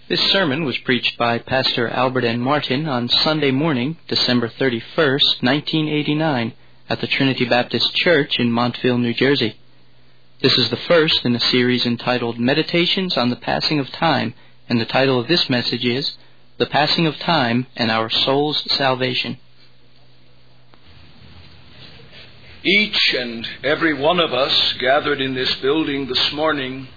This sermon was preached by Pastor Albert N. Martin on Sunday morning, December 31st, 1989, at the Trinity Baptist Church in Montville, New Jersey. This is the first in a series entitled Meditations on the Passing of Time, and the title of this message is The Passing of Time and Our Soul's Salvation. Each and every one of us gathered in this building this morning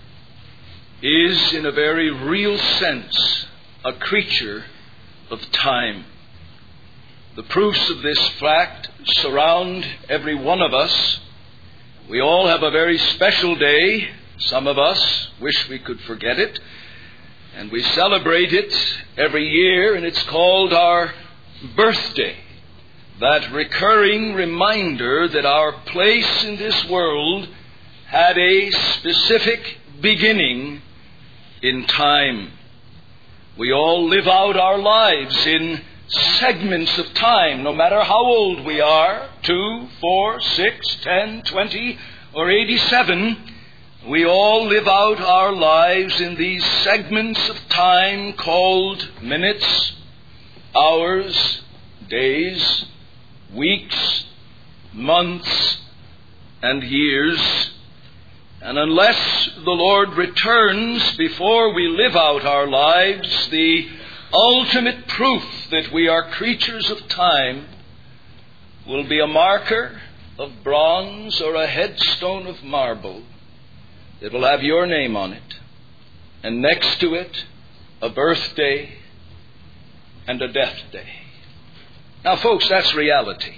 is, in a very real sense, a creature of time. The proofs of this fact surround every one of us. We all have a very special day. Some of us wish we could forget it. And we celebrate it every year, and it's called our birthday. That recurring reminder that our place in this world had a specific beginning in time. We all live out our lives in segments of time, no matter how old we are, 2, 4, 6, 10, 20, or 87. We all live out our lives in these segments of time called minutes, hours, days, weeks, months, and years. And unless the Lord returns before we live out our lives, the ultimate proof that we are creatures of time will be a marker of bronze or a headstone of marble that will have your name on it, and next to it, a birthday and a death day. Now, folks, that's reality.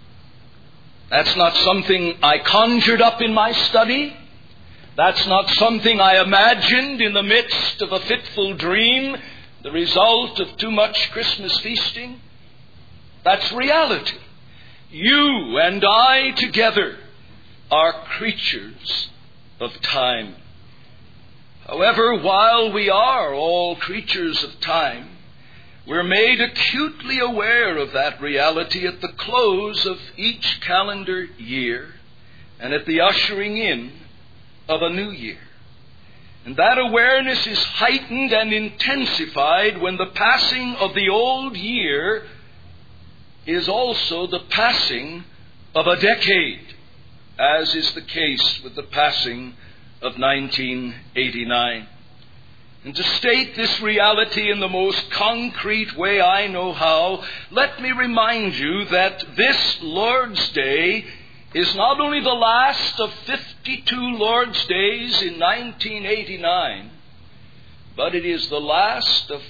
That's not something I conjured up in my study. That's not something I imagined in the midst of a fitful dream, the result of too much Christmas feasting. That's reality. You and I together are creatures of time. However, while we are all creatures of time, we're made acutely aware of that reality at the close of each calendar year and at the ushering in of a new year. And that awareness is heightened and intensified when the passing of the old year is also the passing of a decade, as is the case with the passing of 1989. And to state this reality in the most concrete way I know how, let me remind you that this Lord's Day is not only the last of 52 Lord's Days in 1989, but it is the last of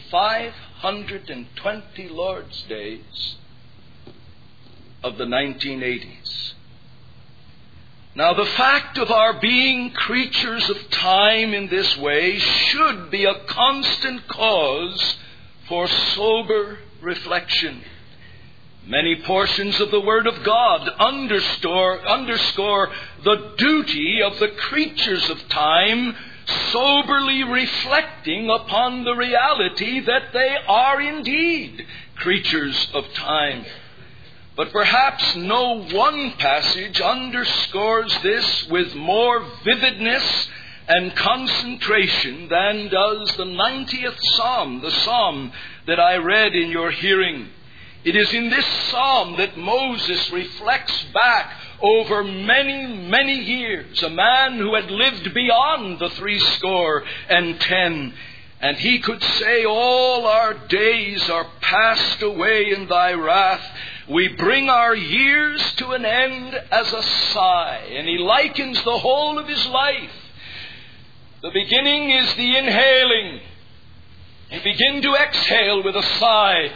520 Lord's Days of the 1980s. Now, the fact of our being creatures of time in this way should be a constant cause for sober reflection. Many portions of the Word of God underscore the duty of the creatures of time, soberly reflecting upon the reality that they are indeed creatures of time. But perhaps no one passage underscores this with more vividness and concentration than does the 90th Psalm, the Psalm that I read in your hearing. It is in this psalm that Moses reflects back over many, many years, a man who had lived beyond the 70, and he could say, all our days are passed away in thy wrath. We bring our years to an end as a sigh. And he likens the whole of his life. The beginning is the inhaling. You begin to exhale with a sigh.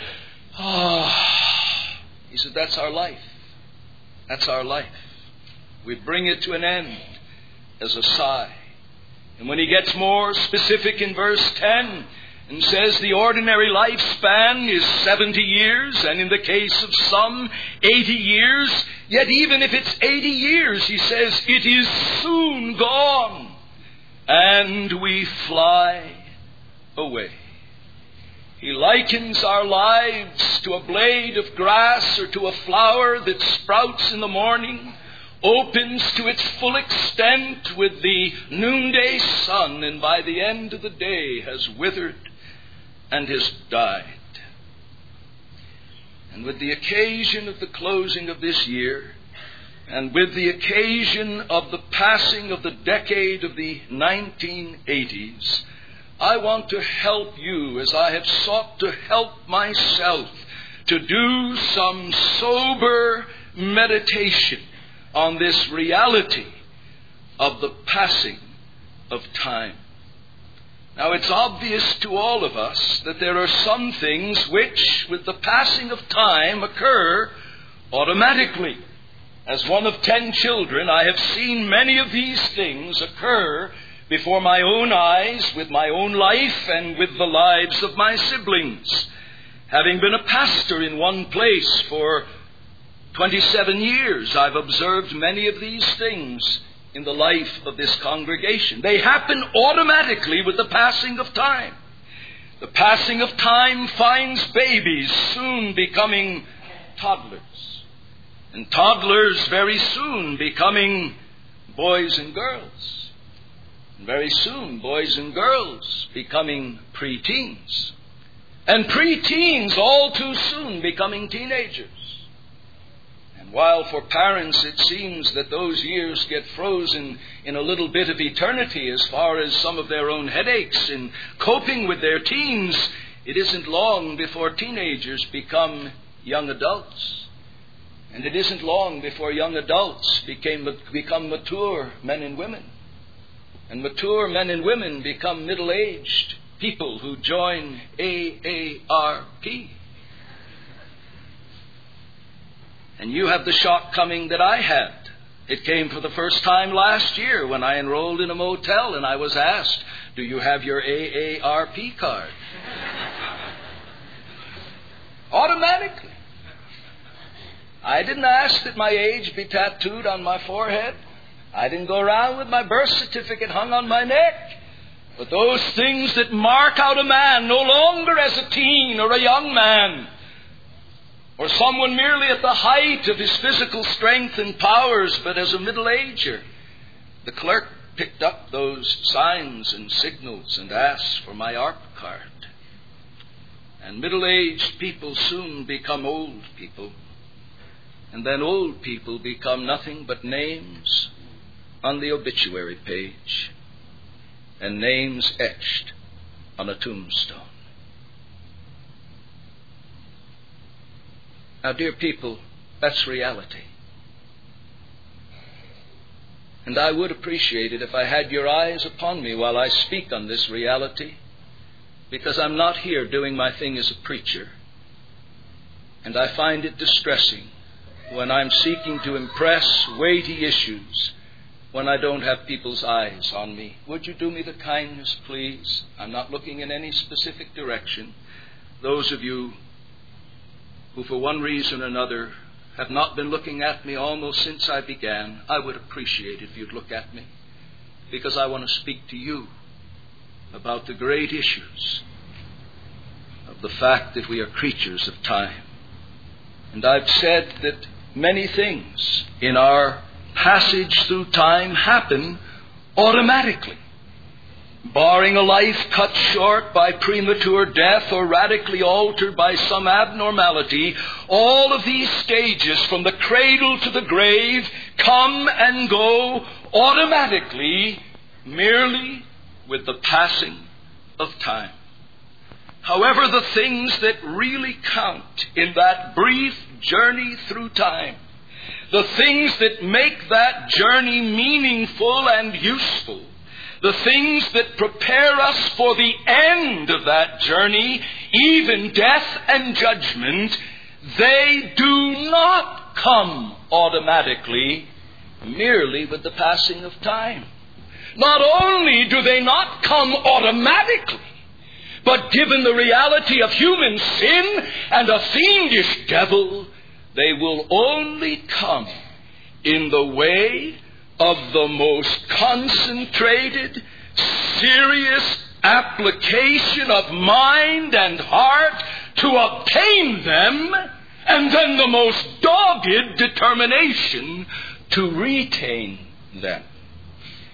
He said, that's our life. That's our life. We bring it to an end as a sigh. And when he gets more specific in verse 10 and says the ordinary lifespan is 70 years, and in the case of some 80 years, yet even if it's 80 years, he says, it is soon gone, and we fly away. He likens our lives to a blade of grass or to a flower that sprouts in the morning, opens to its full extent with the noonday sun, and by the end of the day has withered and has died. And with the occasion of the closing of this year, and with the occasion of the passing of the decade of the 1980s, I want to help you, as I have sought to help myself, to do some sober meditation on this reality of the passing of time. Now, it's obvious to all of us that there are some things which, with the passing of time, occur automatically. As one of 10 children, I have seen many of these things occur before my own eyes, with my own life and with the lives of my siblings. Having been a pastor in one place for 27 years, I've observed many of these things in the life of this congregation. They happen automatically with the passing of time. The passing of time finds babies soon becoming toddlers, and toddlers very soon becoming boys and girls, and very soon boys and girls becoming preteens, and preteens all too soon becoming teenagers. While for parents it seems that those years get frozen in a little bit of eternity as far as some of their own headaches in coping with their teens, it isn't long before teenagers become young adults. And it isn't long before young adults become mature men and women. And mature men and women become middle-aged people who join AARP. And you have the shock coming that I had. It came for the first time last year when I enrolled in a motel and I was asked, "Do you have your AARP card?" Automatically. I didn't ask that my age be tattooed on my forehead. I didn't go around with my birth certificate hung on my neck. But those things that mark out a man no longer as a teen or a young man, or someone merely at the height of his physical strength and powers, but as a middle-ager. The clerk picked up those signs and signals and asked for my ARP card. And middle-aged people soon become old people. And then old people become nothing but names on the obituary page and names etched on a tombstone. Now, dear people, that's reality. And I would appreciate it if I had your eyes upon me while I speak on this reality, because I'm not here doing my thing as a preacher. And I find it distressing when I'm seeking to impress weighty issues when I don't have people's eyes on me. Would you do me the kindness, please? I'm not looking in any specific direction. Those of you who for one reason or another have not been looking at me almost since I began, I would appreciate it if you'd look at me, because I want to speak to you about the great issues of the fact that we are creatures of time. And I've said that many things in our passage through time happen automatically. Barring a life cut short by premature death or radically altered by some abnormality, all of these stages from the cradle to the grave come and go automatically, merely with the passing of time. However, the things that really count in that brief journey through time, the things that make that journey meaningful and useful, the things that prepare us for the end of that journey, even death and judgment, they do not come automatically, merely with the passing of time. Not only do they not come automatically, but given the reality of human sin and a fiendish devil, they will only come in the way of the most concentrated, serious application of mind and heart to obtain them, and then the most dogged determination to retain them.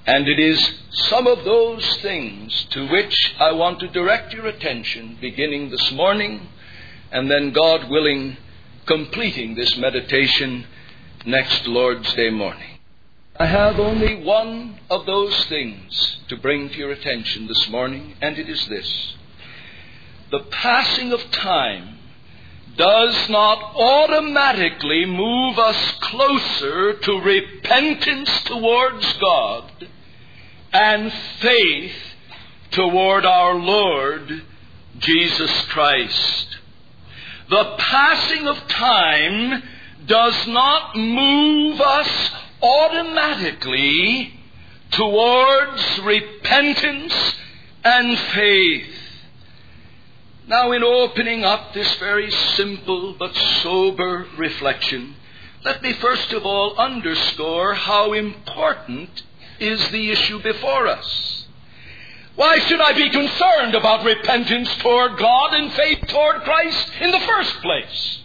And it is some of those things to which I want to direct your attention, beginning this morning, and then, God willing, completing this meditation next Lord's Day morning. I have only one of those things to bring to your attention this morning, and it is this. The passing of time does not automatically move us closer to repentance towards God and faith toward our Lord Jesus Christ. The passing of time does not move us automatically towards repentance and faith. Now, in opening up this very simple but sober reflection, let me first of all underscore how important is the issue before us. Why should I be concerned about repentance toward God and faith toward Christ in the first place?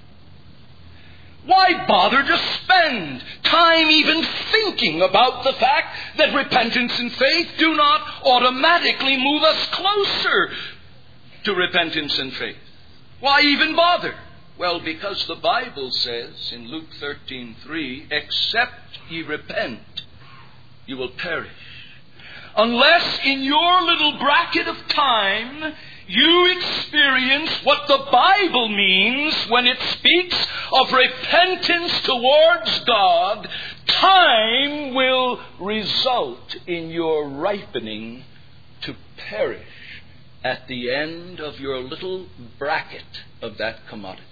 Why bother to spend time even thinking about the fact that repentance and faith do not automatically move us closer to repentance and faith? Why even bother? Well, because the Bible says in Luke 13:3, except ye repent, you will perish. Unless in your little bracket of time you experience what the Bible means when it speaks of repentance towards God, time will result in your ripening to perish at the end of your little bracket of that commodity.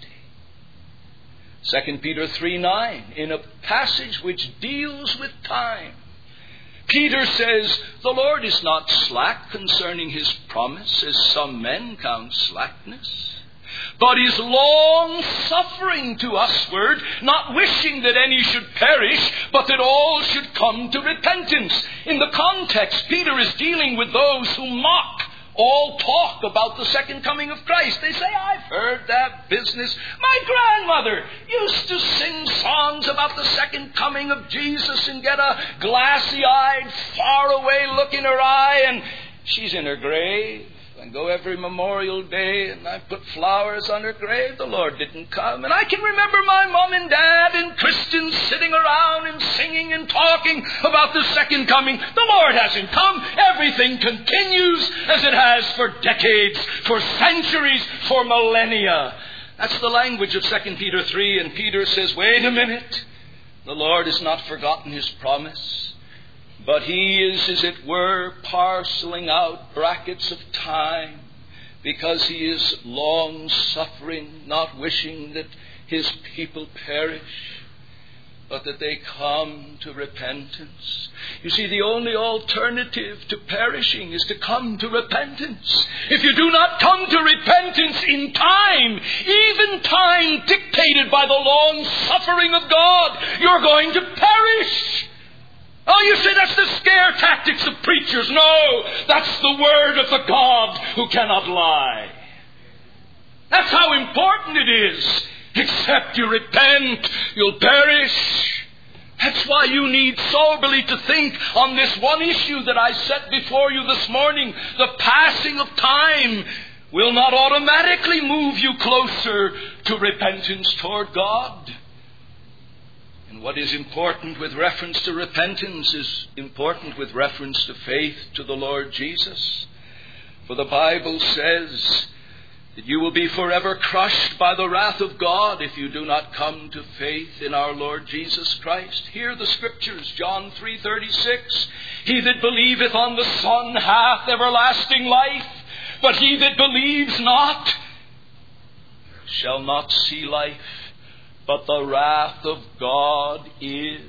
2 Peter 3:9, in a passage which deals with time, Peter says, the Lord is not slack concerning his promise, as some men count slackness, but is long-suffering to usward, not wishing that any should perish, but that all should come to repentance. In the context, Peter is dealing with those who mock all talk about the second coming of Christ. They say, I've heard that business. My grandmother used to sing songs about the second coming of Jesus and get a glassy-eyed, far-away look in her eye, and she's in her grave. I go every Memorial Day and I put flowers on her grave. The Lord didn't come. And I can remember my mom and dad and Christians sitting around and singing and talking about the second coming. The Lord hasn't come. Everything continues as it has for decades, for centuries, for millennia. That's the language of 2 Peter 3. And Peter says, wait a minute. The Lord has not forgotten his promise. But he is, as it were, parceling out brackets of time because he is long-suffering, not wishing that his people perish, but that they come to repentance. You see, the only alternative to perishing is to come to repentance. If you do not come to repentance in time, even time dictated by the long-suffering of God, you're going to perish. Oh, you say that's the scare tactics of preachers. No, that's the word of the God who cannot lie. That's how important it is. Except you repent, you'll perish. That's why you need soberly to think on this one issue that I set before you this morning. The passing of time will not automatically move you closer to repentance toward God. And what is important with reference to repentance is important with reference to faith to the Lord Jesus. For the Bible says that you will be forever crushed by the wrath of God if you do not come to faith in our Lord Jesus Christ. Hear the Scriptures, John 3:36. He that believeth on the Son hath everlasting life, but he that believes not shall not see life, but the wrath of God is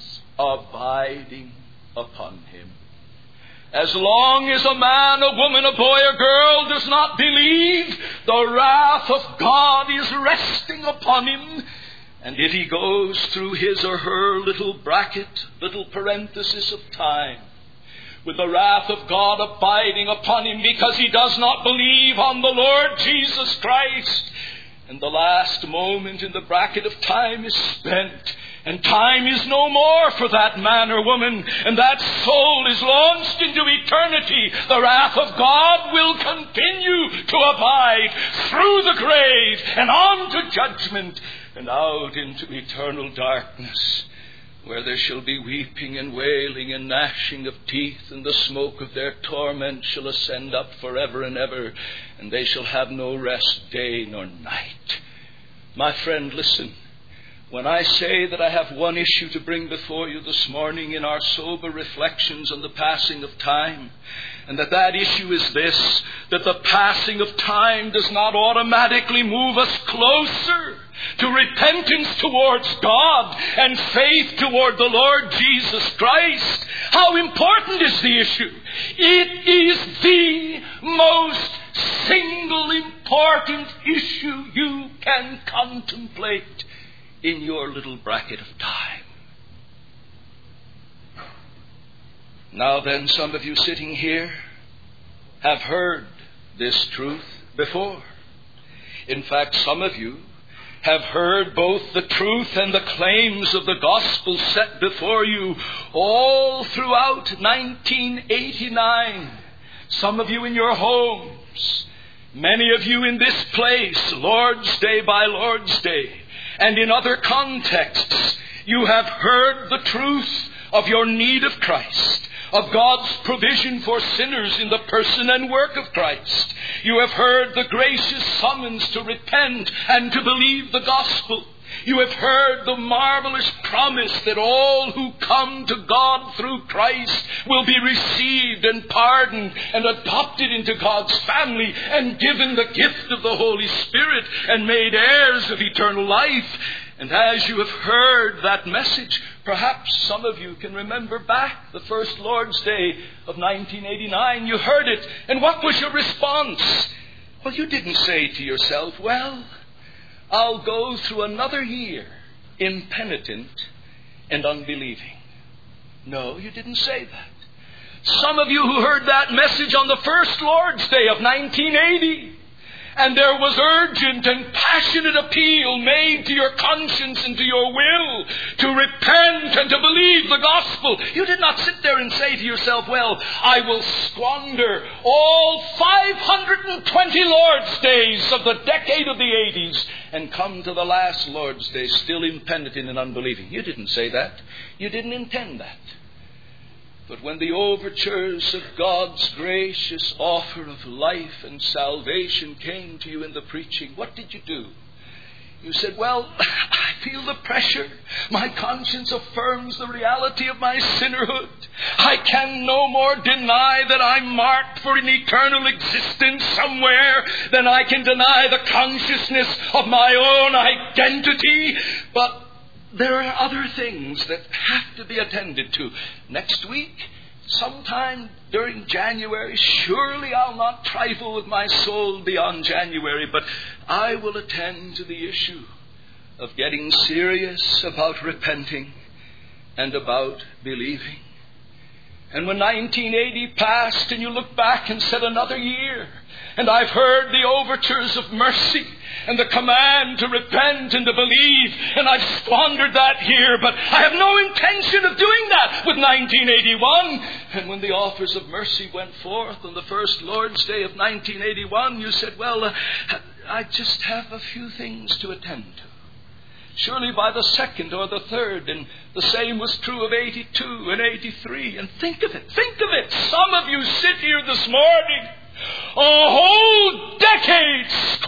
abiding upon him. As long as a man, a woman, a boy, a girl does not believe, the wrath of God is resting upon him. And if he goes through his or her little bracket, little parenthesis of time, with the wrath of God abiding upon him because he does not believe on the Lord Jesus Christ, and the last moment in the bracket of time is spent, And time is no more for that man or woman, and that soul is launched into eternity. The wrath of God will continue to abide through the grave and on to judgment and out into eternal darkness, where there shall be weeping and wailing and gnashing of teeth, and the smoke of their torment shall ascend up forever and ever, and they shall have no rest day nor night. My friend, listen. When I say that I have one issue to bring before you this morning in our sober reflections on the passing of time, and that issue is this, that the passing of time does not automatically move us closer to repentance towards God and faith toward the Lord Jesus Christ. How important is the issue? It is the most single important issue you can contemplate in your little bracket of time. Now then, some of you sitting here have heard this truth before. In fact, some of you have heard both the truth and the claims of the gospel set before you all throughout 1989. Some of you in your homes, many of you in this place, Lord's Day by Lord's Day, and in other contexts, you have heard the truth of your need of Christ, of God's provision for sinners in the person and work of Christ. You have heard the gracious summons to repent and to believe the gospel. You have heard the marvelous promise that all who come to God through Christ will be received and pardoned and adopted into God's family and given the gift of the Holy Spirit and made heirs of eternal life. And as you have heard that message, perhaps some of you can remember back the first Lord's Day of 1989. You heard it, and what was your response? Well, you didn't say to yourself, well, I'll go through another year impenitent and unbelieving. No, you didn't say that. Some of you who heard that message on the first Lord's Day of 1980, and there was urgent and passionate appeal made to your conscience and to your will to repent and to believe the gospel. You did not sit there and say to yourself, well, I will squander all 520 Lord's Days of the decade of the 80s and come to the last Lord's Day still impenitent and unbelieving. You didn't say that. You didn't intend that. But when the overtures of God's gracious offer of life and salvation came to you in the preaching, what did you do? You said, well, I feel the pressure. My conscience affirms the reality of my sinnerhood. I can no more deny that I'm marked for an eternal existence somewhere than I can deny the consciousness of my own identity. But there are other things that have to be attended to. Next week, sometime during January, surely I'll not trifle with my soul beyond January, but I will attend to the issue of getting serious about repenting and about believing. And when 1980 passed and you look back and said another year, and I've heard the overtures of mercy and the command to repent and to believe, and I've squandered that year, but I have no intention of doing that with 1981. And when the offers of mercy went forth on the first Lord's Day of 1981, you said, well, I just have a few things to attend to. Surely by the second or the third, and the same was true of 82 and 83. And think of it. Some of you sit here this morning, a whole decade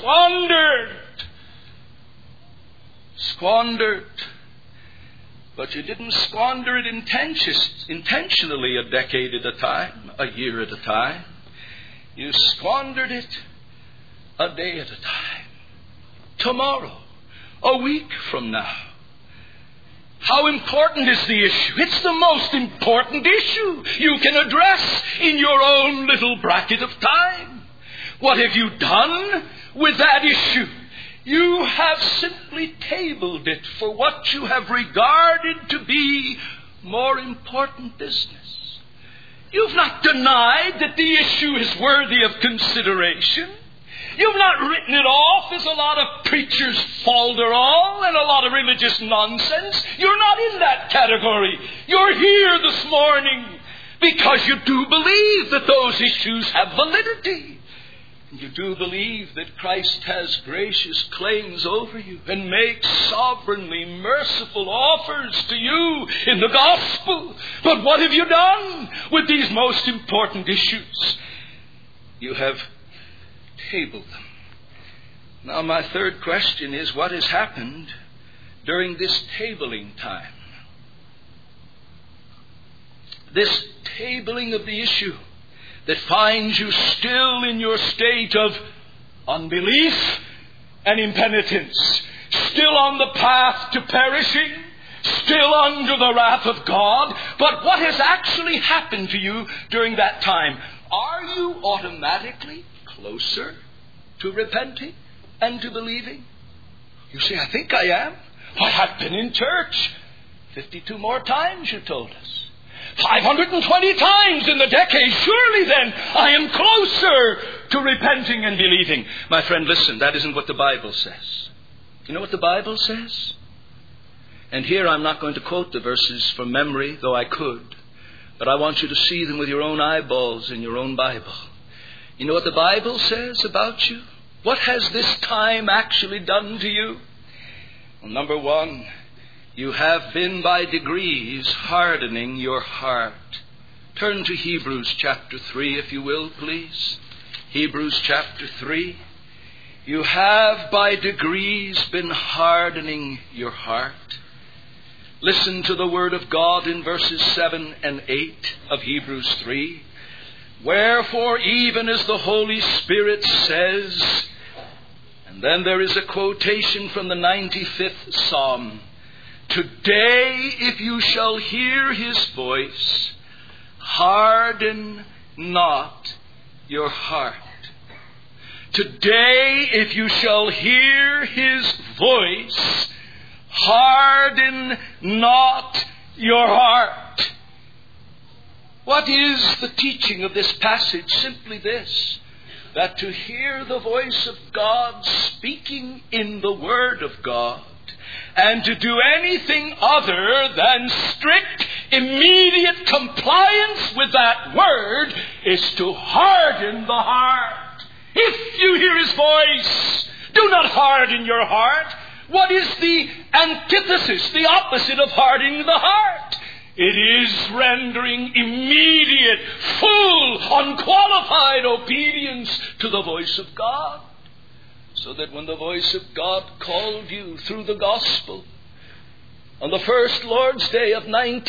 squandered. But you didn't squander it intentionally a decade at a time, a year at a time. You squandered it a day at a time. Tomorrow, a week from now. How important is the issue? It's the most important issue you can address in your own little bracket of time. What have you done with that issue? You have simply tabled it for what you have regarded to be more important business. You've not denied that the issue is worthy of consideration. You've not written it off as a lot of preachers' falderall and a lot of religious nonsense. You're not in that category. You're here this morning because you do believe that those issues have validity. You do believe that Christ has gracious claims over you and makes sovereignly merciful offers to you in the gospel. But what have you done with these most important issues? You have tabled them. Now, my third question is, what has happened during this tabling time? This tabling of the issue that finds you still in your state of unbelief and impenitence, still on the path to perishing, still under the wrath of God. But what has actually happened to you during that time? Are you automatically closer to repenting and to believing? You say, I think I am. Why, I've been in church 52 more times, you told us. 520 times in the decade. Surely then I am closer to repenting and believing. My friend, listen, that isn't what the Bible says. You know what the Bible says? And here I'm not going to quote the verses from memory, though I could. But I want you to see them with your own eyeballs in your own Bible. You know what the Bible says about you? What has this time actually done to you? Well, number one, you have been by degrees hardening your heart. Turn to Hebrews chapter 3, if you will, please. Hebrews chapter 3. You have by degrees been hardening your heart. Listen to the word of God in verses 7 and 8 of Hebrews 3. Wherefore, even as the Holy Spirit says, and then there is a quotation from the 95th Psalm, today, if you shall hear His voice, harden not your heart. Today, if you shall hear His voice, harden not your heart. What is the teaching of this passage? Simply this, that to hear the voice of God speaking in the Word of God, and to do anything other than strict, immediate compliance with that word is to harden the heart. If you hear His voice, do not harden your heart. What is the antithesis, the opposite of hardening the heart? It is rendering immediate, full, unqualified obedience to the voice of God. So that when the voice of God called you through the gospel, on the first Lord's Day of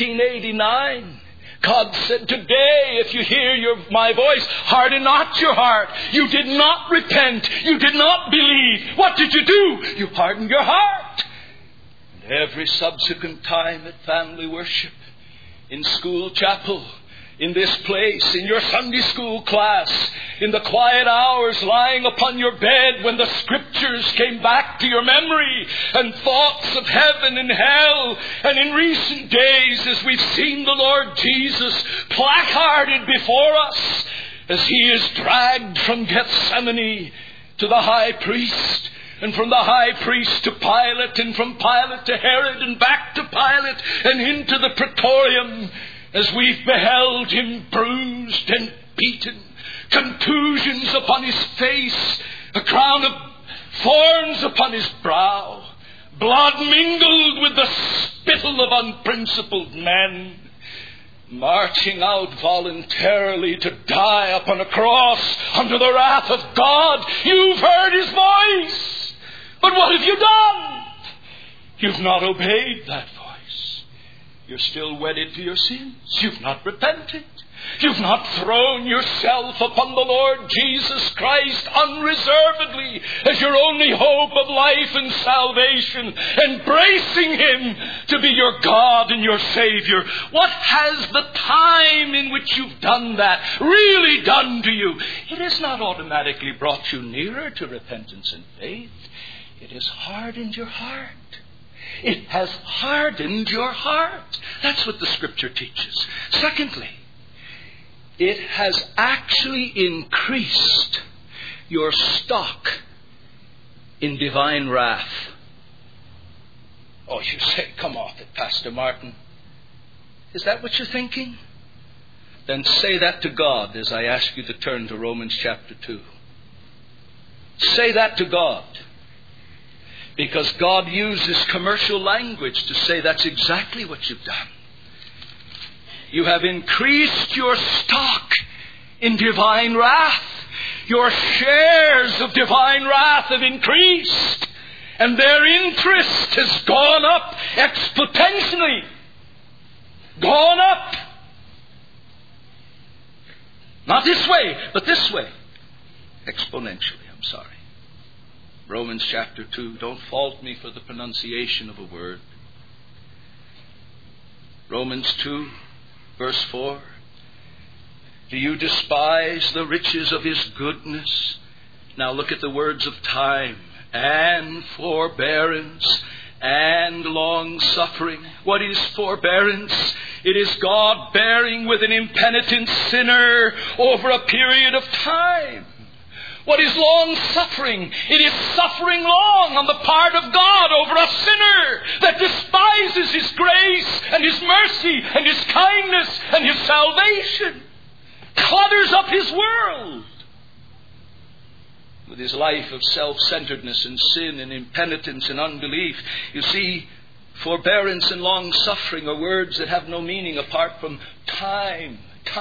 1989, God said, today, if you hear my voice, harden not your heart. You did not repent. You did not believe. What did you do? You hardened your heart. And every subsequent time at family worship, in school chapel, in this place, in your Sunday school class, in the quiet hours lying upon your bed when the Scriptures came back to your memory and thoughts of heaven and hell, and in recent days as we've seen the Lord Jesus placarded before us as He is dragged from Gethsemane to the high priest, and from the high priest to Pilate, and from Pilate to Herod, and back to Pilate, and into the praetorium, as we've beheld Him bruised and beaten, contusions upon His face, a crown of thorns upon His brow, blood mingled with the spittle of unprincipled men, marching out voluntarily to die upon a cross under the wrath of God. You've heard His voice, but what have you done? You've not obeyed that voice. You're still wedded to your sins. You've not repented. You've not thrown yourself upon the Lord Jesus Christ unreservedly as your only hope of life and salvation, embracing Him to be your God and your Savior. What has the time in which you've done that really done to you? It has not automatically brought you nearer to repentance and faith. It has hardened your heart. It has hardened your heart. That's what the Scripture teaches. Secondly, it has actually increased your stock in divine wrath. Oh, you say, come off it, Pastor Martin. Is that what you're thinking? Then say that to God as I ask you to turn to Romans chapter 2. Say that to God. Because God uses commercial language to say that's exactly what you've done. You have increased your stock in divine wrath. Your shares of divine wrath have increased. And their interest has gone up exponentially. Gone up. Not this way, but this way. Exponentially, I'm sorry. Romans chapter 2. Don't fault me for the pronunciation of a word. Romans 2, verse 4. Do you despise the riches of His goodness? Now look at the words of time. And forbearance and long-suffering. What is forbearance? It is God bearing with an impenitent sinner over a period of time. What is long-suffering? It is suffering long on the part of God over a sinner that despises His grace and His mercy and His kindness and His salvation. Clutters up His world with his life of self-centeredness and sin and impenitence and unbelief. You see, forbearance and long-suffering are words that have no meaning apart from time.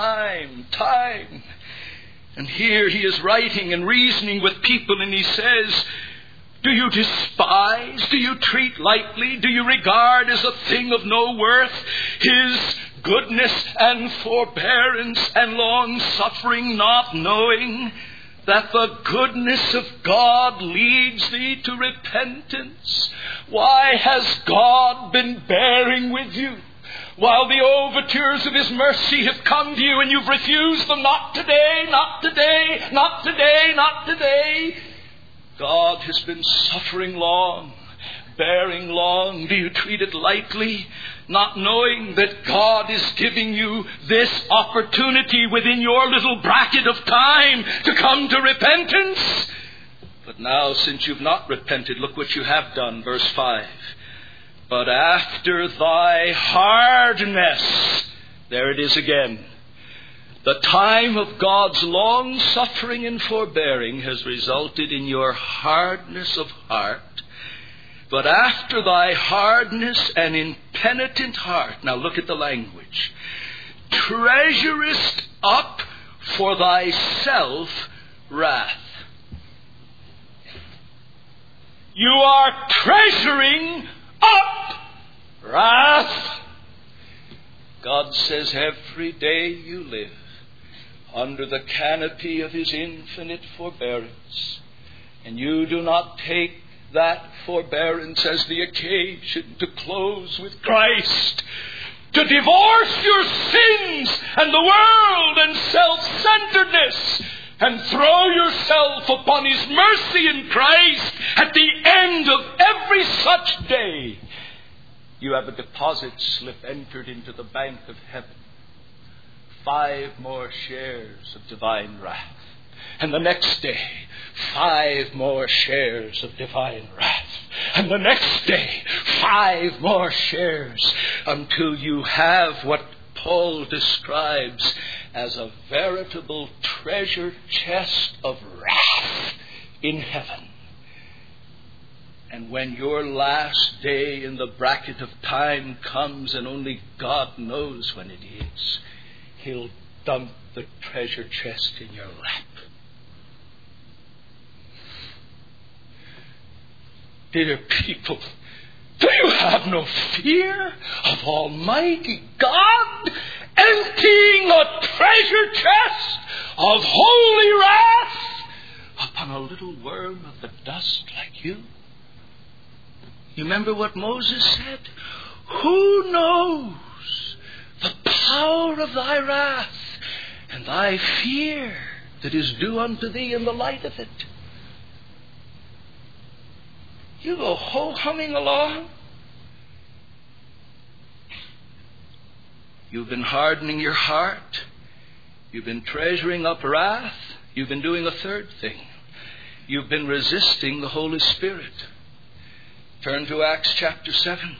And here he is writing and reasoning with people, and he says, do you despise? Do you treat lightly? Do you regard as a thing of no worth His goodness and forbearance and long-suffering, not knowing that the goodness of God leads thee to repentance? Why has God been bearing with you while the overtures of His mercy have come to you and you've refused them? Not today, not today, not today, not today. God has been suffering long, bearing long. Do you treat it lightly? Not knowing that God is giving you this opportunity within your little bracket of time to come to repentance. But now, since you've not repented, look what you have done. Verse 5. But after thy hardness, there it is again. The time of God's long suffering and forbearing has resulted in your hardness of heart. But after thy hardness and impenitent heart, now look at the language, treasurest up for thyself wrath. You are treasuring up wrath. God says every day you live under the canopy of His infinite forbearance, and you do not take that forbearance as the occasion to close with Christ, to divorce your sins and the world and self-centeredness, and throw yourself upon His mercy in Christ. At the end of every such day, you have a deposit slip entered into the bank of heaven. 5 more shares of divine wrath. And the next day, 5 more shares of divine wrath. And the next day, 5 more shares, until you have what Paul describes as a veritable treasure chest of wrath in heaven. And when your last day in the bracket of time comes, and only God knows when it is, He'll dump the treasure chest in your lap. Dear people, do you have no fear of Almighty God emptying a treasure chest of holy wrath upon a little worm of the dust like you? You remember what Moses said? Who knows the power of thy wrath and thy fear that is due unto thee in the light of it? You go ho-humming along. You've been hardening your heart. You've been treasuring up wrath. You've been doing a third thing. You've been resisting the Holy Spirit. Turn to Acts chapter 7.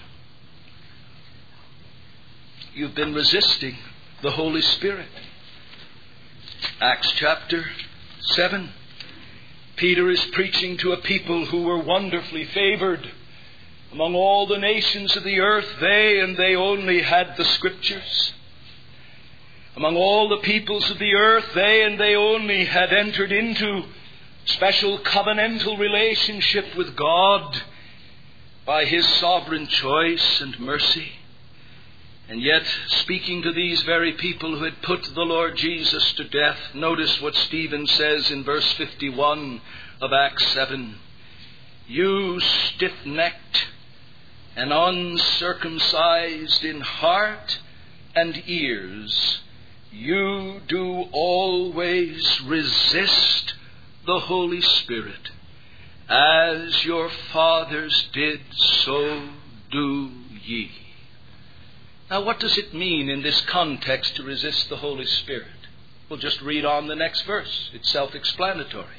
You've been resisting the Holy Spirit. Acts chapter 7. Peter is preaching to a people who were wonderfully favored. Among all the nations of the earth, they and they only had the Scriptures. Among all the peoples of the earth, they and they only had entered into special covenantal relationship with God by His sovereign choice and mercy. And yet, speaking to these very people who had put the Lord Jesus to death, notice what Stephen says in verse 51 of Acts 7. You stiff-necked and uncircumcised in heart and ears, you do always resist the Holy Spirit. As your fathers did, so do ye. Now, what does it mean in this context to resist the Holy Spirit? We'll just read on the next verse. It's self-explanatory.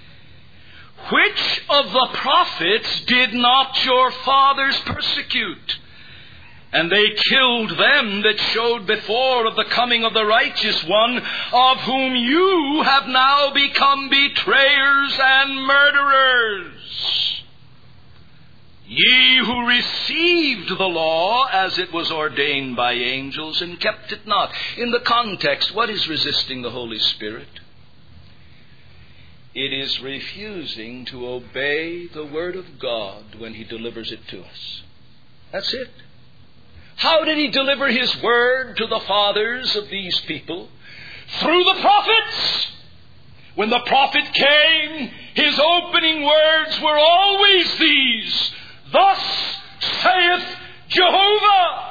Which of the prophets did not your fathers persecute? And they killed them that showed before of the coming of the righteous one, of whom you have now become betrayers and murderers. Ye who received the law as it was ordained by angels and kept it not. In the context, what is resisting the Holy Spirit? It is refusing to obey the Word of God when He delivers it to us. That's it. How did He deliver His Word to the fathers of these people? Through the prophets. When the prophet came, his opening words were always these: Thus saith Jehovah.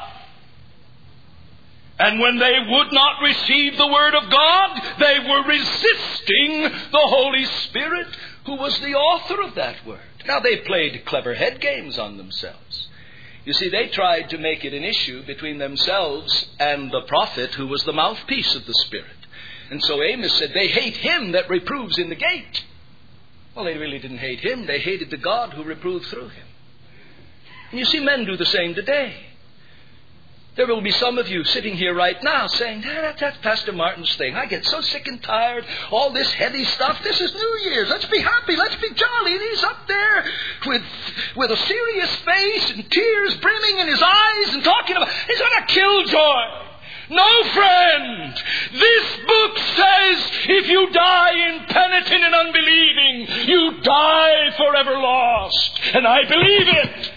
And when they would not receive the Word of God, they were resisting the Holy Spirit, who was the author of that Word. Now, they played clever head games on themselves. You see, they tried to make it an issue between themselves and the prophet, who was the mouthpiece of the Spirit. And so Amos said, they hate him that reproves in the gate. Well, they really didn't hate him. They hated the God who reproved through him. And you see, men do the same today. There will be some of you sitting here right now saying, that's Pastor Martin's thing. I get so sick and tired. All this heavy stuff. This is New Year's. Let's be happy. Let's be jolly. And he's up there with a serious face and tears brimming in his eyes and talking about, he's on a killjoy. No, friend. This book says if you die impenitent and unbelieving, you die forever lost. And I believe it.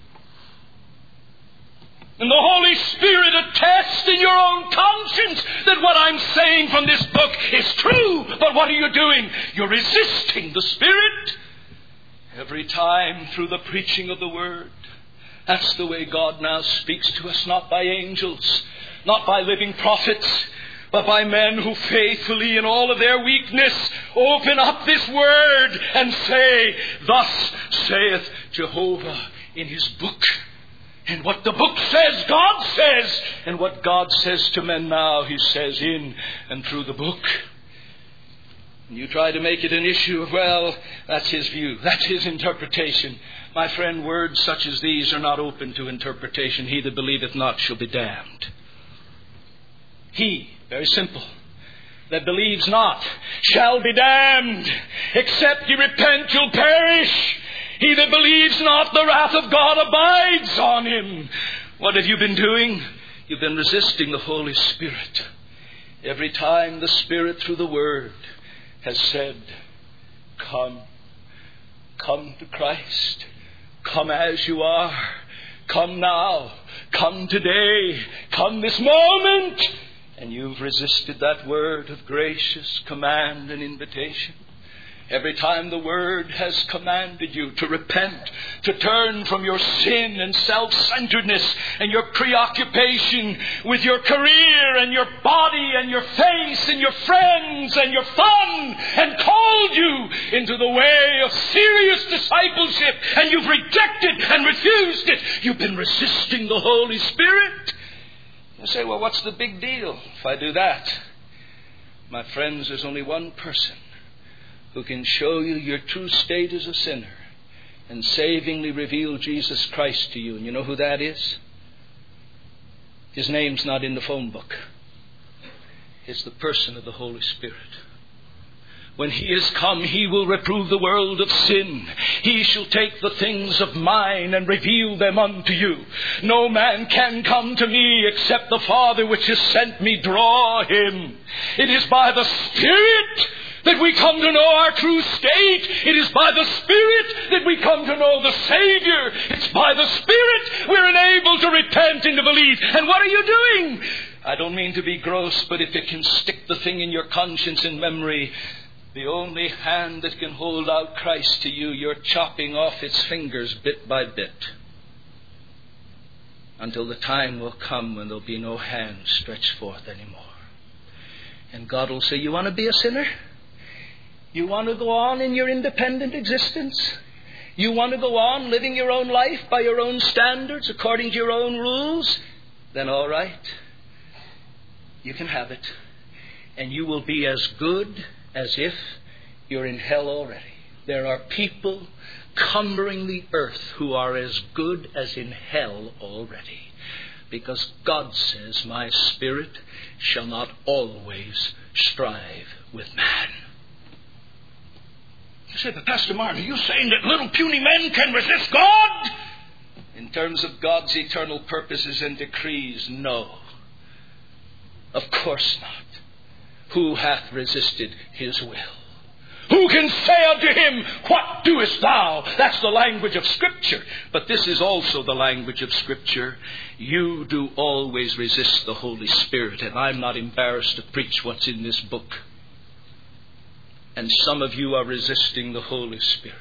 And the Holy Spirit attests in your own conscience that what I'm saying from this book is true. But what are you doing? You're resisting the Spirit every time through the preaching of the Word. That's the way God now speaks to us, not by angels, not by living prophets, but by men who faithfully, in all of their weakness, open up this Word and say, Thus saith Jehovah in His book. And what the book says, God says. And what God says to men now, He says in and through the book. And you try to make it an issue of, well, that's his view. That's his interpretation. My friend, words such as these are not open to interpretation. He that believeth not shall be damned. He, very simple, that believes not shall be damned. Except ye repent, you'll perish. He that believes not, the wrath of God abides on him. What have you been doing? You've been resisting the Holy Spirit. Every time the Spirit through the Word has said, Come. Come to Christ. Come as you are. Come now. Come today. Come this moment. And you've resisted that word of gracious command and invitation. Every time the Word has commanded you to repent, to turn from your sin and self-centeredness and your preoccupation with your career and your body and your face and your friends and your fun, and called you into the way of serious discipleship, and you've rejected and refused it. You've been resisting the Holy Spirit. You say, well, what's the big deal if I do that? My friends, there's only one person who can show you your true state as a sinner and savingly reveal Jesus Christ to you. And you know who that is? His name's not in the phone book. It's the person of the Holy Spirit. When He is come, He will reprove the world of sin. He shall take the things of mine and reveal them unto you. No man can come to me except the Father which has sent me draw him. It is by the Spirit that we come to know our true state. It is by the Spirit that we come to know the Savior. It's by the Spirit we're enabled to repent and to believe. And what are you doing? I don't mean to be gross, but if you can stick the thing in your conscience and memory, the only hand that can hold out Christ to you, you're chopping off its fingers bit by bit, until the time will come when there'll be no hand stretched forth anymore. And God will say, you want to be a sinner? You want to go on in your independent existence? You want to go on living your own life by your own standards, according to your own rules? Then all right. You can have it. And you will be as good as if you're in hell already. There are people cumbering the earth who are as good as in hell already. Because God says, my Spirit shall not always strive with man. You say, but Pastor Martin, are you saying that little puny men can resist God? In terms of God's eternal purposes and decrees, no. Of course not. Who hath resisted His will? Who can say unto Him, what doest thou? That's the language of Scripture. But this is also the language of Scripture. You do always resist the Holy Spirit. And I'm not embarrassed to preach what's in this book. And some of you are resisting the Holy Spirit.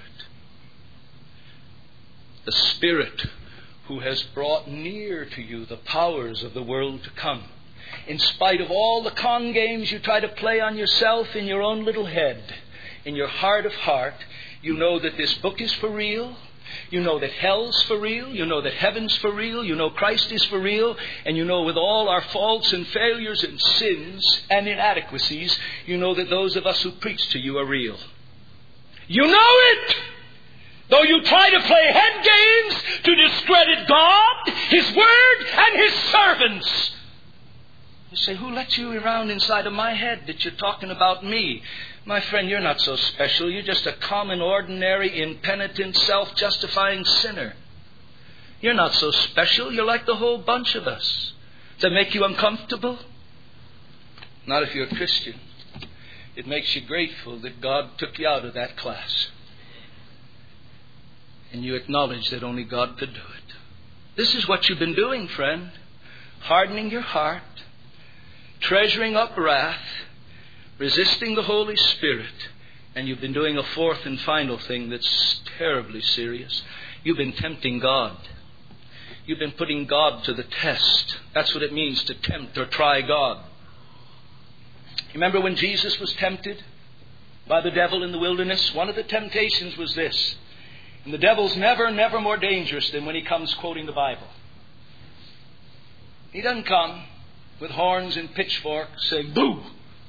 The Spirit who has brought near to you the powers of the world to come. In spite of all the con games you try to play on yourself in your own little head, in your heart of heart, you know that this book is for real. You know that hell's for real. You know that heaven's for real. You know Christ is for real. And you know with all our faults and failures and sins and inadequacies, you know that those of us who preach to you are real. You know it! Though you try to play head games to discredit God, His Word, and His servants. You say, who let you around inside of my head that you're talking about me? My friend, you're not so special. You're just a common, ordinary, impenitent, self-justifying sinner. You're not so special. You're like the whole bunch of us. Does that make you uncomfortable? Not if you're a Christian. It makes you grateful that God took you out of that class. And you acknowledge that only God could do it. This is what you've been doing, friend. Hardening your heart. Treasuring up wrath, resisting the Holy Spirit, and you've been doing a fourth and final thing that's terribly serious. You've been tempting God. You've been putting God to the test. That's what it means to tempt or try God. Remember when Jesus was tempted by the devil in the wilderness? One of the temptations was this. And the devil's never more dangerous than when he comes quoting the Bible. He doesn't come with horns and pitchforks saying, boo!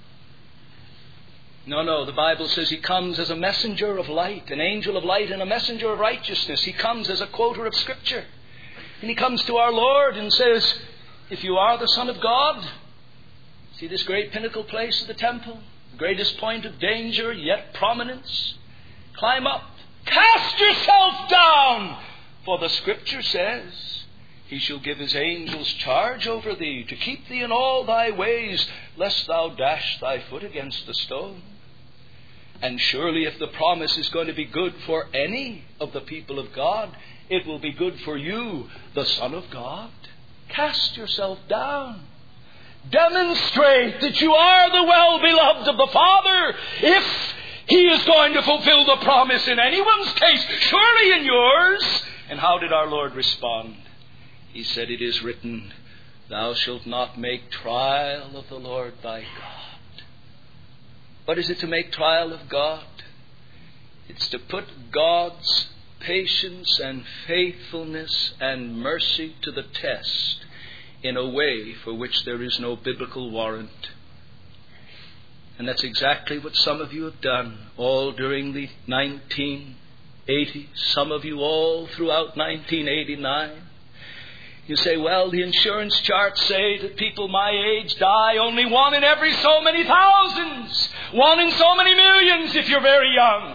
No, the Bible says He comes as a messenger of light, an angel of light and a messenger of righteousness. He comes as a quoter of Scripture. And He comes to our Lord and says, if you are the Son of God, see this great pinnacle place of the temple, the greatest point of danger, yet prominence, climb up, cast yourself down, for the Scripture says, He shall give His angels charge over thee, to keep thee in all thy ways, lest thou dash thy foot against the stone. And surely if the promise is going to be good for any of the people of God, it will be good for you, the Son of God. Cast yourself down. Demonstrate that you are the well-beloved of the Father. If He is going to fulfill the promise in anyone's case, surely in yours. And how did our Lord respond? He said, it is written, thou shalt not make trial of the Lord thy God. What is it to make trial of God? It's to put God's patience and faithfulness and mercy to the test in a way for which there is no biblical warrant. And that's exactly what some of you have done all during the 1980s, some of you all throughout 1989. You say, well, the insurance charts say that people my age die only one in every so many thousands, one in so many millions if you're very young.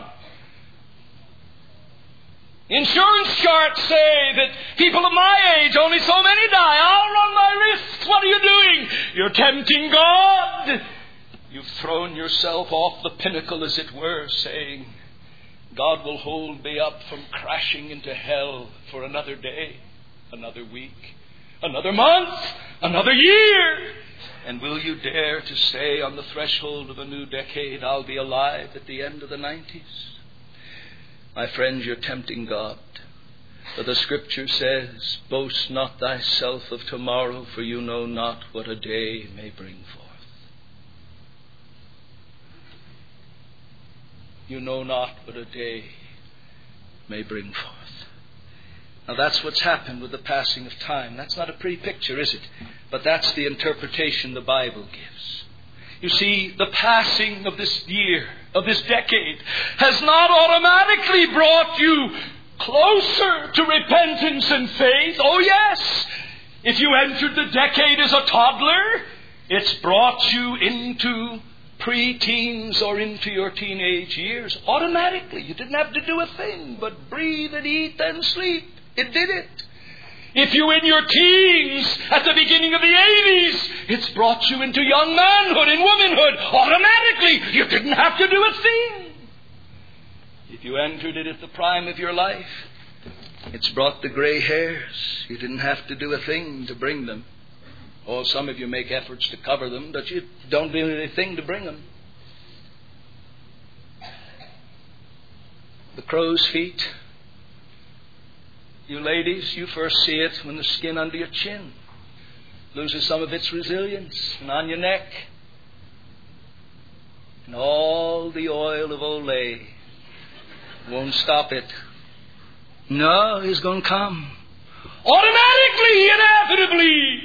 Insurance charts say that people of my age, only so many die. I'll run my risks. What are you doing? You're tempting God. You've thrown yourself off the pinnacle, as it were, saying, God will hold me up from crashing into hell for another day, another week, another month, another year. And will you dare to say on the threshold of a new decade, I'll be alive at the end of the 90s? My friends, you're tempting God. For the Scripture says, boast not thyself of tomorrow, for you know not what a day may bring forth. You know not what a day may bring forth. Now that's what's happened with the passing of time. That's not a pretty picture, is it? But that's the interpretation the Bible gives. You see, the passing of this year, of this decade, has not automatically brought you closer to repentance and faith. Oh yes, if you entered the decade as a toddler, it's brought you into pre-teens or into your teenage years automatically. You didn't have to do a thing but breathe and eat and sleep. It did it. If you in your teens at the beginning of the 80s, it's brought you into young manhood and womanhood automatically. You didn't have to do a thing. If you entered it at the prime of your life, it's brought the gray hairs. You didn't have to do a thing to bring them. Oh, some of you make efforts to cover them, but you don't do anything to bring them. The crow's feet. You ladies, you first see it when the skin under your chin loses some of its resilience, and on your neck. And all the oil of Olay won't stop it. No, it's going to come. Automatically, inevitably.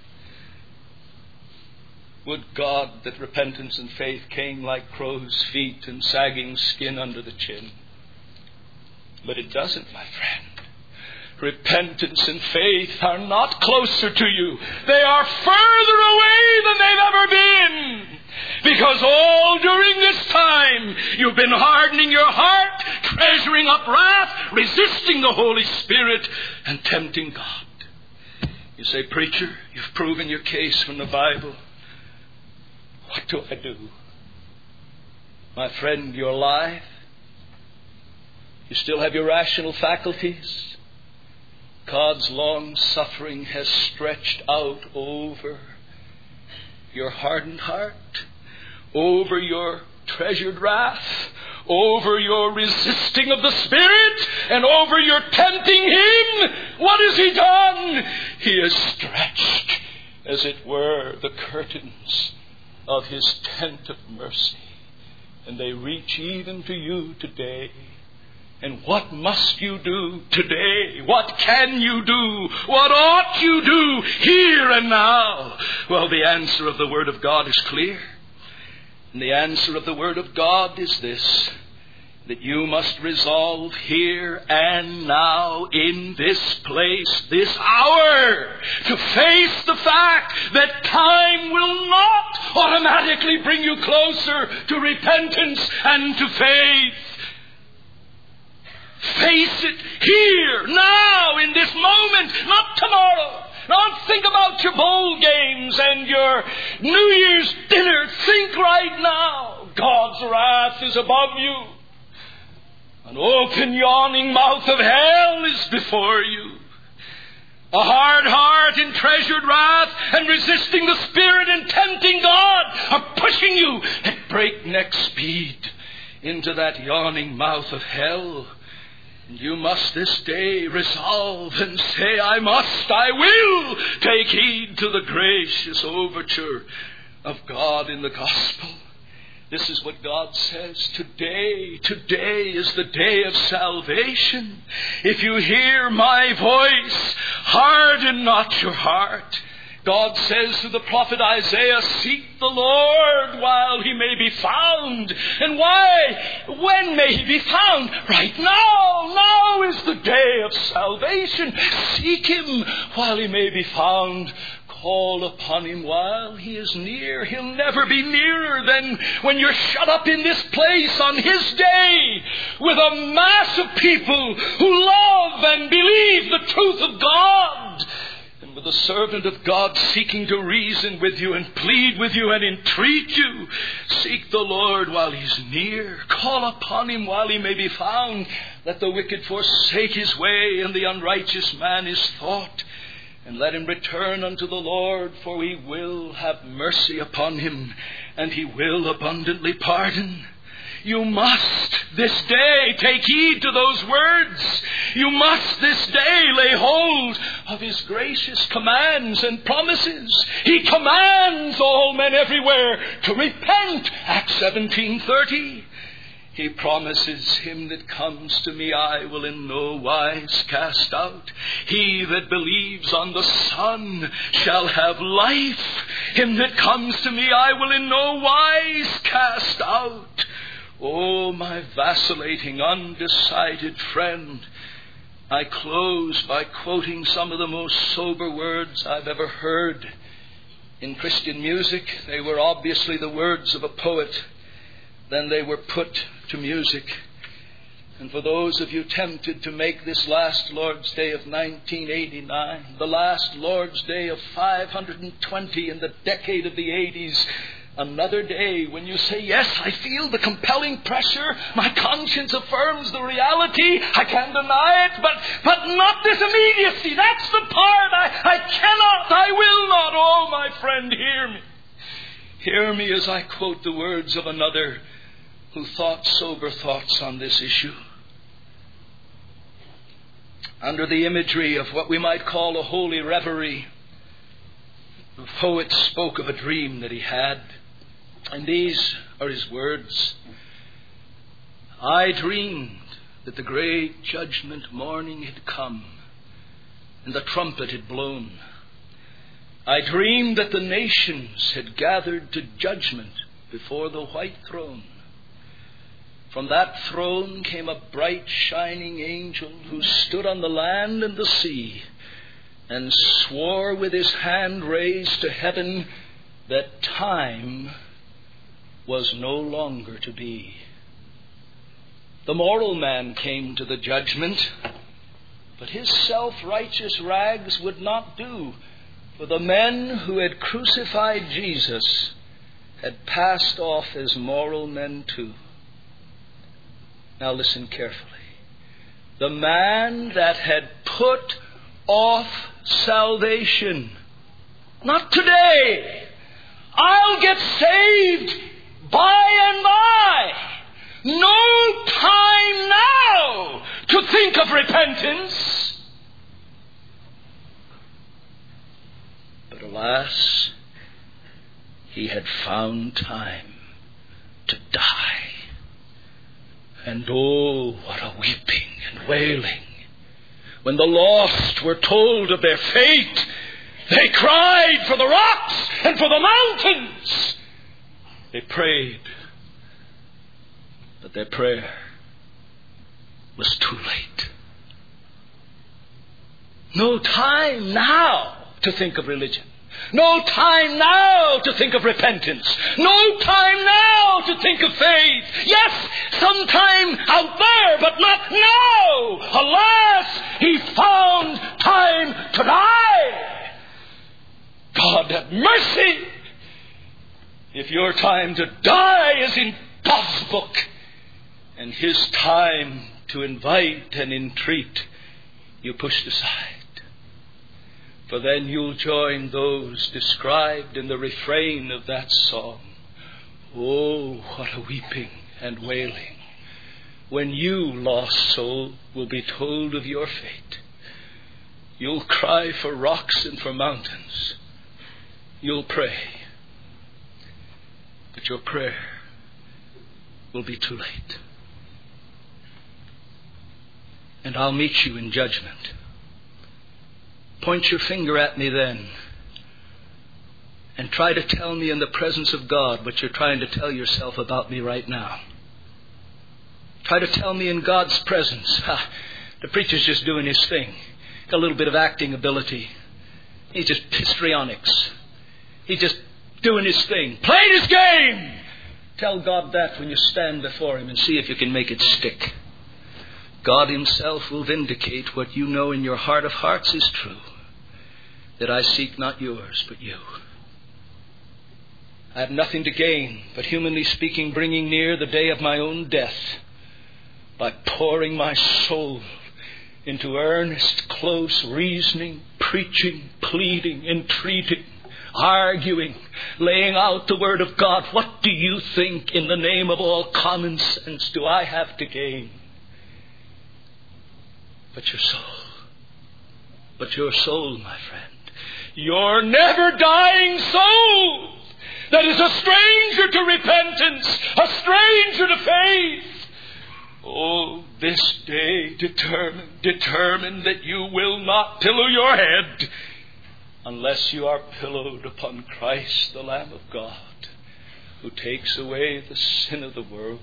Would God that repentance and faith came like crow's feet and sagging skin under the chin. But it doesn't, my friend. Repentance and faith are not closer to you. They are further away than they've ever been. Because all during this time, you've been hardening your heart, treasuring up wrath, resisting the Holy Spirit, and tempting God. You say, preacher, you've proven your case from the Bible. What do I do? My friend, you're alive. You still have your rational faculties. God's long suffering has stretched out over your hardened heart, over your treasured wrath, over your resisting of the Spirit, and over your tempting Him. What has He done? He has stretched, as it were, the curtains of His tent of mercy, and they reach even to you today. And what must you do today? What can you do? What ought you do here and now? Well, the answer of the Word of God is clear. And the answer of the Word of God is this: that you must resolve here and now, in this place, this hour, to face the fact that time will not automatically bring you closer to repentance and to faith. Face it here, now, in this moment, not tomorrow. Don't think about your bowl games and your New Year's dinner. Think right now. God's wrath is above you. An open, yawning mouth of hell is before you. A hard heart in treasured wrath and resisting the Spirit and tempting God are pushing you at breakneck speed into that yawning mouth of hell. And you must this day resolve and say, I will take heed to the gracious overture of God in the gospel. This is what God says. Today is the day of salvation. If you hear my voice, harden not your heart. God says to the prophet Isaiah, seek the Lord while he may be found. And why? When may he be found? Right now. Now is the day of salvation. Seek him while he may be found. Call upon him while he is near. He'll never be nearer than when you're shut up in this place on his day with a mass of people who love and believe the truth of God. And with the servant of God seeking to reason with you and plead with you and entreat you. Seek the Lord while he's near. Call upon him while he may be found. Let the wicked forsake his way and the unrighteous man his thought. And let him return unto the Lord, for he will have mercy upon him, and he will abundantly pardon. You must this day take heed to those words. You must this day lay hold of his gracious commands and promises. He commands all men everywhere to repent. Acts 17:30. He promises, him that comes to me I will in no wise cast out. He that believes on the Son shall have life. Him that comes to me I will in no wise cast out. Oh, my vacillating, undecided friend, I close by quoting some of the most sober words I've ever heard in Christian music. They were obviously the words of a poet. Then they were put to music. And for those of you tempted to make this last Lord's Day of 1989, the last Lord's Day of 520 in the decade of the 80s, another day when you say, yes, I feel the compelling pressure, my conscience affirms the reality, I can't deny it, but not this immediacy. That's the part I cannot, I will not. Oh, my friend, hear me. Hear me as I quote the words of another who thought sober thoughts on this issue. Under the imagery of what we might call a holy reverie, the poet spoke of a dream that he had. And these are his words. I dreamed that the great judgment morning had come and the trumpet had blown. I dreamed that the nations had gathered to judgment before the white throne. From that throne came a bright shining angel who stood on the land and the sea and swore with his hand raised to heaven that time was no longer to be. The moral man came to the judgment, but his self-righteous rags would not do, for the men who had crucified Jesus had passed off as moral men too. Now listen carefully. The man that had put off salvation, not today, I'll get saved by and by. No time now to think of repentance. But alas, he had found time to die. And oh, what a weeping and wailing. When the lost were told of their fate, they cried for the rocks and for the mountains. They prayed, but their prayer was too late. No time now to think of religion. No time now to think of repentance. No time now to think of faith. Yes, sometime out there, but not now. Alas, he found time to die. God have mercy. If your time to die is in God's book, and his time to invite and entreat you pushed aside, for then you'll join those described in the refrain of that song. Oh, what a weeping and wailing when you, lost soul, will be told of your fate. You'll cry for rocks and for mountains. You'll pray, but your prayer will be too late. And I'll meet you in judgment. Point your finger at me then. and try to tell me in the presence of God what you're trying to tell yourself about me right now. Try to tell me in God's presence. The preacher's just doing his thing. Got a little bit of acting ability. He's just histrionics. He's just doing his thing. Playing his game. Tell God that when you stand before him and see if you can make it stick. God himself will vindicate what you know in your heart of hearts is true. That I seek not yours, but you. I have nothing to gain, but humanly speaking, bringing near the day of my own death by pouring my soul into earnest, close reasoning, preaching, pleading, entreating, arguing, laying out the Word of God. What do you think, in the name of all common sense, do I have to gain? But your soul. But your soul, my friend. Your never dying soul that is a stranger to repentance, a stranger to faith. Oh, this day determine that you will not pillow your head unless you are pillowed upon Christ, the Lamb of God, who takes away the sin of the world.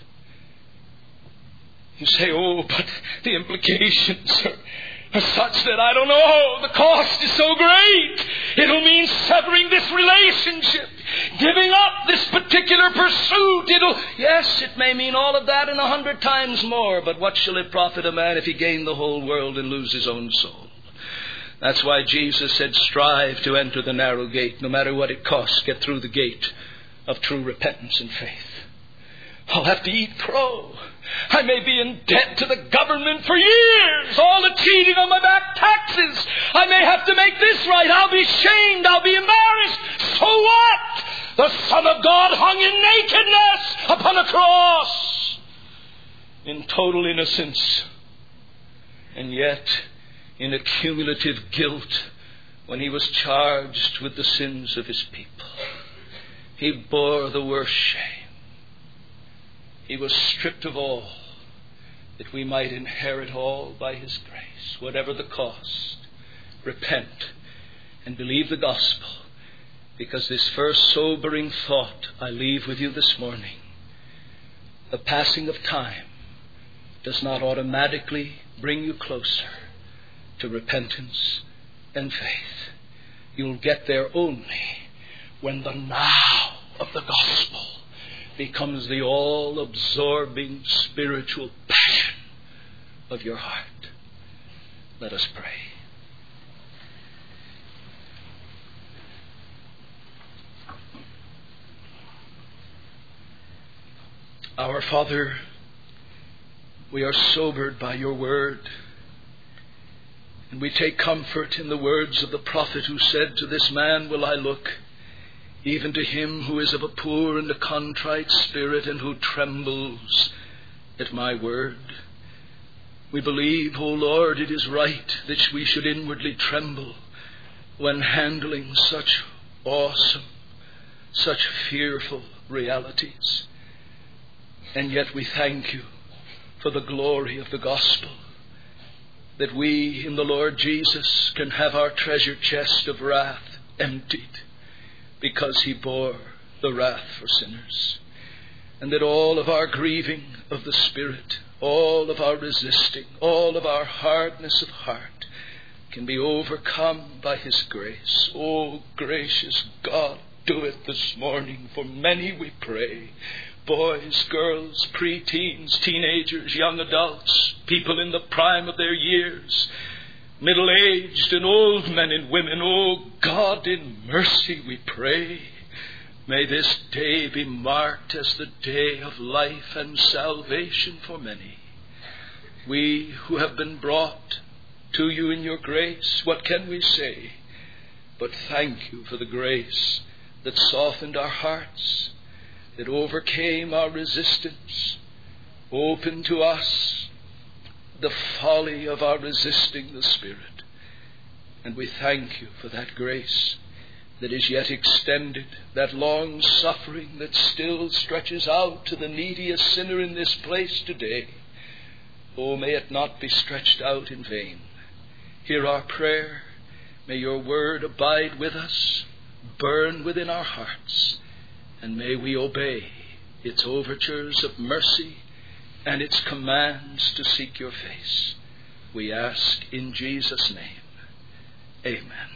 You say, oh, but the implications are such that I don't know. The cost is so great. It'll mean severing this relationship, giving up this particular pursuit. Yes, it may mean all of that and 100 times more. But what shall it profit a man if he gain the whole world and lose his own soul? That's why Jesus said, strive to enter the narrow gate. No matter what it costs, get through the gate of true repentance and faith. I'll have to eat crow. I may be in debt to the government for years. All the cheating on my back taxes. I may have to make this right. I'll be shamed. I'll be embarrassed. So what? The Son of God hung in nakedness upon a cross in total innocence. And yet in accumulative guilt when he was charged with the sins of his people. He bore the worst shame. He was stripped of all, that we might inherit all by his grace. Whatever the cost, repent and believe the gospel. Because this first sobering thought I leave with you this morning. The passing of time does not automatically bring you closer to repentance and faith. You'll get there only when the now of the gospel becomes the all-absorbing spiritual passion of your heart. Let us pray. Our Father, we are sobered by your word, and we take comfort in the words of the prophet who said, to this man will I look, even to him who is of a poor and a contrite spirit and who trembles at my word. We believe, O Lord, it is right that we should inwardly tremble when handling such awesome, such fearful realities. And yet we thank you for the glory of the gospel, that we in the Lord Jesus can have our treasure chest of wrath emptied, because he bore the wrath for sinners. And that all of our grieving of the Spirit, all of our resisting, all of our hardness of heart can be overcome by his grace. Oh, gracious God, do it this morning. For many we pray. Boys, girls, preteens, teenagers, young adults, people in the prime of their years, middle-aged and old men and women. Oh God, in mercy we pray. May this day be marked as the day of life and salvation for many. We who have been brought to you in your grace, what can we say but thank you for the grace that softened our hearts, that overcame our resistance, opened to us the folly of our resisting the Spirit. And we thank you for that grace that is yet extended, that long suffering that still stretches out to the neediest sinner in this place today. Oh, may it not be stretched out in vain. Hear our prayer. May your word abide with us. burn within our hearts, and may we obey its overtures of mercy and its commands to seek your face. We ask in Jesus' name. Amen.